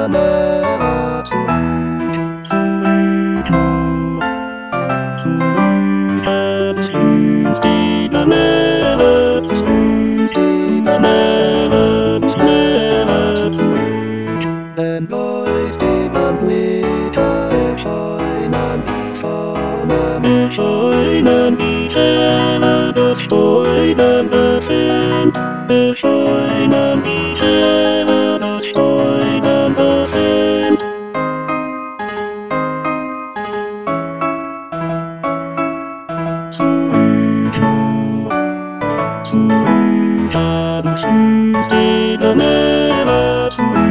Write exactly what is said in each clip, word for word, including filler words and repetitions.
never then boys did not wait a shine and be found and be shine and be held the shine and the fin the shine and be held the shine and the fin and shoes did not never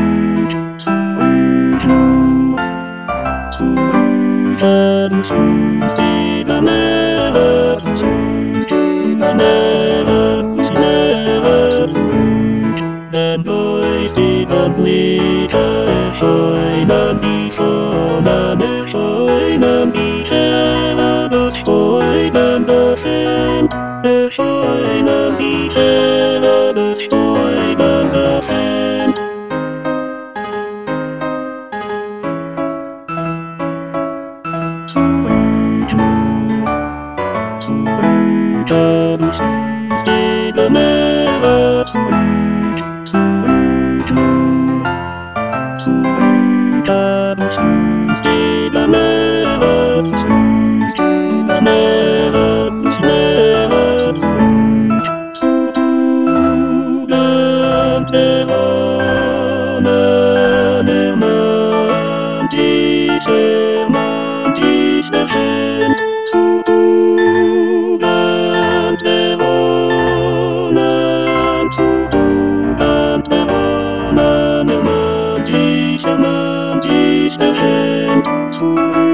and shoes did not never shoes did not never never then boys did not wait a shine and be found and a shine and be held the shine and the fin the shine and be held the shine and the fin and shoes did not never and shoes did not never shoes did not never never student Evanen Eman Teacher Man Teacher student Evanen student Evanen Eman Teacher Man Teacher